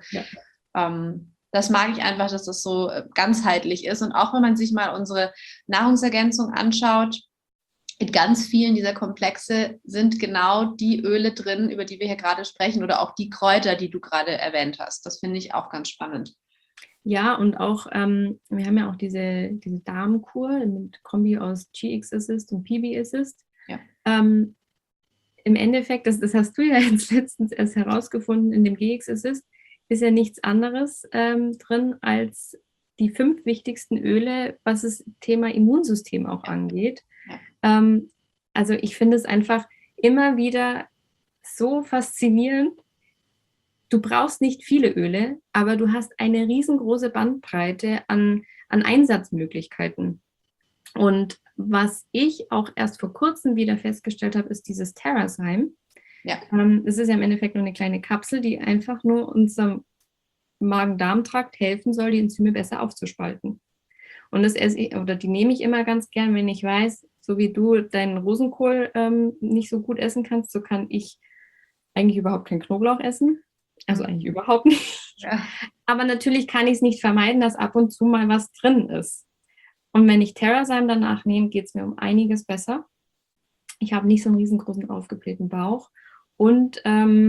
das mag ich einfach, dass das so ganzheitlich ist. Und auch wenn man sich mal unsere Nahrungsergänzung anschaut, in ganz vielen dieser Komplexe sind genau die Öle drin, über die wir hier gerade sprechen, oder auch die Kräuter, die du gerade erwähnt hast. Das finde ich auch ganz spannend. Ja, und auch, wir haben ja auch diese Darmkur mit Kombi aus GX Assist und PB Assist. Ja. Im Endeffekt, das hast du ja jetzt letztens erst herausgefunden, in dem GX Assist ist ja nichts anderes drin als die 5 wichtigsten Öle, was das Thema Immunsystem auch angeht. Ja. Also ich finde es einfach immer wieder so faszinierend. Du brauchst nicht viele Öle, aber du hast eine riesengroße Bandbreite an Einsatzmöglichkeiten. Und was ich auch erst vor kurzem wieder festgestellt habe, ist dieses Terrazyme. Ja. Es ist ja im Endeffekt nur eine kleine Kapsel, die einfach nur unserem Magen-Darm-Trakt helfen soll, die Enzyme besser aufzuspalten. Und das esse ich, oder die nehme ich immer ganz gern, wenn ich weiß, so wie du deinen Rosenkohl nicht so gut essen kannst, so kann ich eigentlich überhaupt keinen Knoblauch essen. Also eigentlich überhaupt nicht. Ja. Aber natürlich kann ich es nicht vermeiden, dass ab und zu mal was drin ist. Und wenn ich Terrazyme danach nehme, geht es mir um einiges besser. Ich habe nicht so einen riesengroßen aufgeblähten Bauch. Und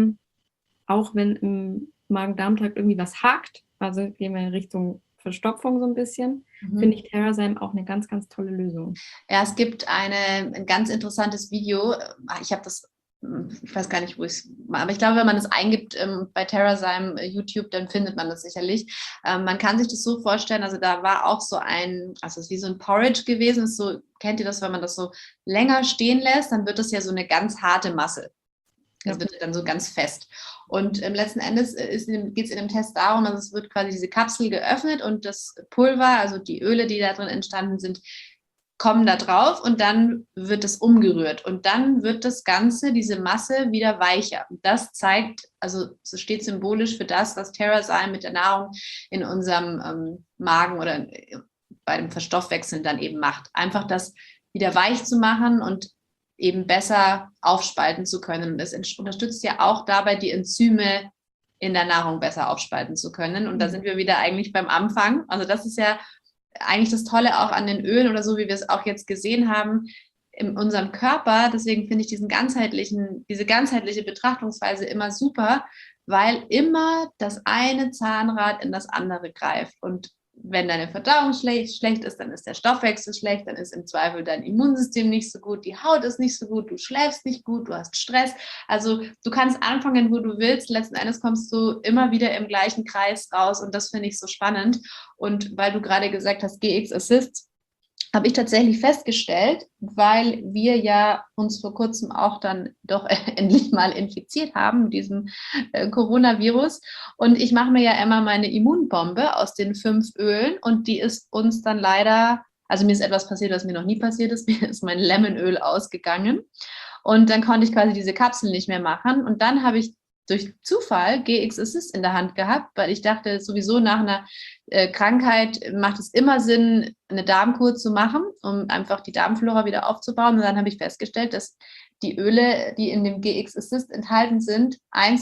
auch wenn im Magen-Darm-Trakt irgendwie was hakt, also gehen wir in Richtung Verstopfung so ein bisschen, finde ich Terrazyme auch eine ganz, ganz tolle Lösung. Ja, es gibt ein ganz interessantes Video. Ich habe das, ich weiß gar nicht, wo ich es, aber ich glaube, wenn man es eingibt bei Terrazyme YouTube, dann findet man das sicherlich. Man kann sich das so vorstellen, also da war auch so also es ist wie so ein Porridge gewesen. Ist so, kennt ihr das, wenn man das so länger stehen lässt, dann wird das ja so eine ganz harte Masse. Das wird dann so ganz fest. Und letzten Endes geht es in dem Test darum, also es wird quasi diese Kapsel geöffnet und das Pulver, also die Öle, die da drin entstanden sind, kommen da drauf und dann wird es umgerührt. Und dann wird das Ganze, diese Masse, wieder weicher. Und das zeigt, also es steht symbolisch für das, was Terrazyme mit der Nahrung in unserem Magen oder bei dem Verstoffwechseln dann eben macht. Einfach das wieder weich zu machen und eben besser aufspalten zu können. Und das unterstützt ja auch dabei, die Enzyme in der Nahrung besser aufspalten zu können. Und da sind wir wieder eigentlich beim Anfang. Also das ist ja eigentlich das Tolle auch an den Ölen oder so, wie wir es auch jetzt gesehen haben, in unserem Körper. Deswegen finde ich diese ganzheitliche Betrachtungsweise immer super, weil immer das eine Zahnrad in das andere greift. Und wenn deine Verdauung schlecht ist, dann ist der Stoffwechsel schlecht, dann ist im Zweifel dein Immunsystem nicht so gut, die Haut ist nicht so gut, du schläfst nicht gut, du hast Stress. Also du kannst anfangen, wo du willst. Letzten Endes kommst du immer wieder im gleichen Kreis raus und das finde ich so spannend. Und weil du gerade gesagt hast, GX Assist, habe ich tatsächlich festgestellt, weil wir ja uns vor kurzem auch dann doch endlich mal infiziert haben mit diesem Coronavirus. Und ich mache mir ja immer meine Immunbombe aus den 5 Ölen und die ist uns dann leider, also mir ist etwas passiert, was mir noch nie passiert ist, mir ist mein Lemonöl ausgegangen. Und dann konnte ich quasi diese Kapsel nicht mehr machen. Und dann habe ich durch Zufall GX Assist in der Hand gehabt, weil ich dachte, sowieso nach einer Krankheit macht es immer Sinn, eine Darmkur zu machen, um einfach die Darmflora wieder aufzubauen. Und dann habe ich festgestellt, dass die Öle, die in dem GX Assist enthalten sind,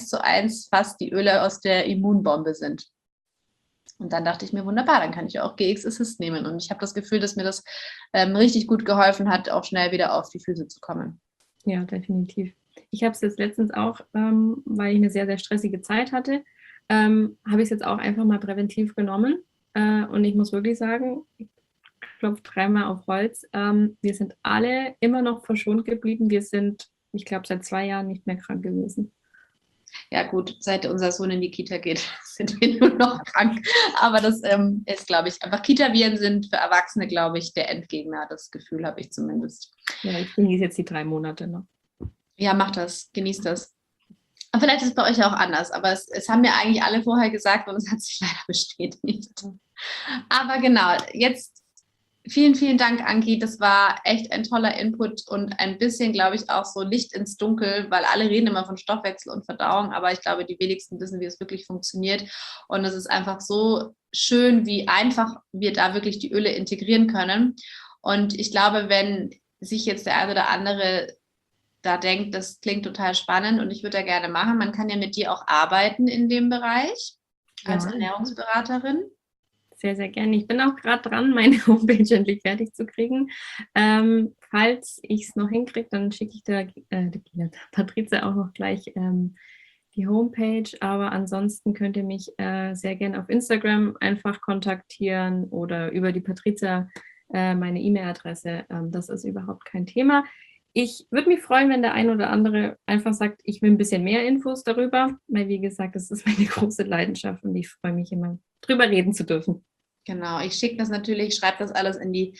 1:1 fast die Öle aus der Immunbombe sind. Und dann dachte ich mir, wunderbar, dann kann ich auch GX Assist nehmen. Und ich habe das Gefühl, dass mir das richtig gut geholfen hat, auch schnell wieder auf die Füße zu kommen. Ja, definitiv. Ich habe es jetzt letztens auch, weil ich eine sehr, sehr stressige Zeit hatte, habe ich es jetzt auch einfach mal präventiv genommen. Und ich muss wirklich sagen, ich klopfe 3-mal auf Holz. Wir sind alle immer noch verschont geblieben. Wir sind, ich glaube, seit 2 Jahren nicht mehr krank gewesen. Ja gut, seit unser Sohn in die Kita geht, sind wir nur noch krank. Aber das ist, glaube ich, einfach Kita-Viren sind für Erwachsene, glaube ich, der Endgegner. Das Gefühl habe ich zumindest. Ja, ich genieße jetzt die 3 Monate noch. Ja, macht das, genießt das. Aber vielleicht ist es bei euch auch anders, aber es haben mir eigentlich alle vorher gesagt und es hat sich leider bestätigt. Aber genau, jetzt vielen, vielen Dank, Anki. Das war echt ein toller Input und ein bisschen, glaube ich, auch so Licht ins Dunkel, weil alle reden immer von Stoffwechsel und Verdauung, aber ich glaube, die wenigsten wissen, wie es wirklich funktioniert. Und es ist einfach so schön, wie einfach wir da wirklich die Öle integrieren können. Und ich glaube, wenn sich jetzt der eine oder andere da denkt, das klingt total spannend und ich würde da gerne machen. Man kann ja mit dir auch arbeiten in dem Bereich als Ernährungsberaterin. Sehr, sehr gerne. Ich bin auch gerade dran, meine Homepage endlich fertig zu kriegen. Falls ich es noch hinkriege, dann schicke ich der Patrizia auch noch gleich die Homepage. Aber ansonsten könnt ihr mich sehr gerne auf Instagram einfach kontaktieren oder über die Patrizia meine E-Mail-Adresse. Das ist überhaupt kein Thema. Ich würde mich freuen, wenn der ein oder andere einfach sagt, ich will ein bisschen mehr Infos darüber, weil wie gesagt, das ist meine große Leidenschaft und ich freue mich immer, drüber reden zu dürfen. Genau, ich schicke das natürlich, schreibe das alles in die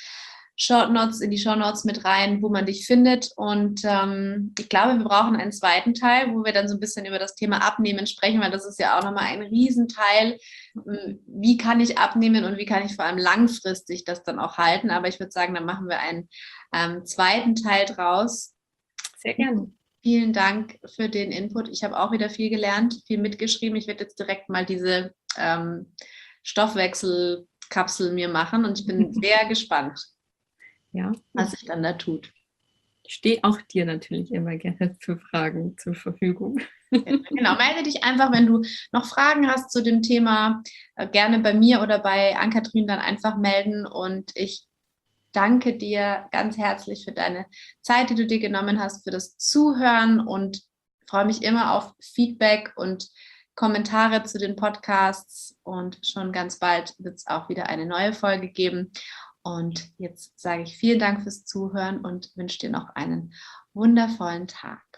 Shownotes mit rein, wo man dich findet. Und ich glaube, wir brauchen einen zweiten Teil, wo wir dann so ein bisschen über das Thema Abnehmen sprechen, weil das ist ja auch nochmal ein Riesenteil. Wie kann ich abnehmen und wie kann ich vor allem langfristig das dann auch halten? Aber ich würde sagen, dann machen wir einen zweiten Teil draus. Sehr gerne. Vielen Dank für den Input. Ich habe auch wieder viel gelernt, viel mitgeschrieben. Ich werde jetzt direkt mal diese Stoffwechselkapsel mir machen und ich bin sehr gespannt, Ja, was sich dann da tut. ich stehe auch dir natürlich immer gerne für Fragen zur Verfügung. Genau, melde dich einfach, wenn du noch Fragen hast zu dem Thema, gerne bei mir oder bei Ann-Kathrin dann einfach melden und ich danke dir ganz herzlich für deine Zeit, die du dir genommen hast, für das Zuhören und freue mich immer auf Feedback und Kommentare zu den Podcasts und schon ganz bald wird es auch wieder eine neue Folge geben. Und jetzt sage ich vielen Dank fürs Zuhören und wünsche dir noch einen wundervollen Tag.